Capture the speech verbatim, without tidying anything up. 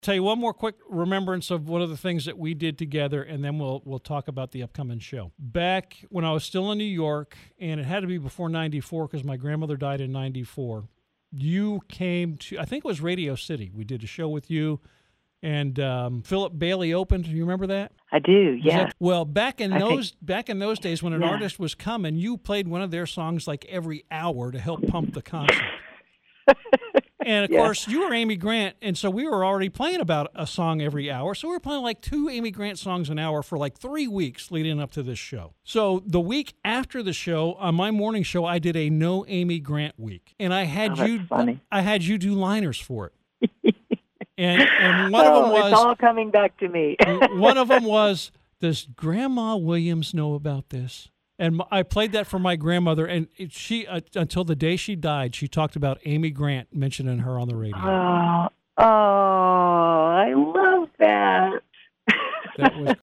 Tell you one more quick remembrance of one of the things that we did together, and then we'll we'll talk about the upcoming show. Back when I was still in New York, and it had to be before ninety-four because my grandmother died in ninety-four, you came to, I think it was Radio City. We did a show with you, and um, Philip Bailey opened. Do you remember that? I do, Was yeah. that- well, back in I those think- back in those days when an Yeah. artist was coming, you played one of their songs like every hour to help pump the concert. And, of Yeah. course, you were Amy Grant, and so we were already playing about a song every hour. So we were playing like two Amy Grant songs an hour for like three weeks leading up to this show. So the week after the show, on my morning show, I did a no Amy Grant week. And I had Oh, that's you funny. I had you do liners for it. and and one oh, of them was it's all coming back to me. one of them was, does Grandma Williams know about this? And m- I played that for my grandmother, and it, she uh, until the day she died, she talked about Amy Grant mentioning her on the radio. Oh, oh, I love that. That was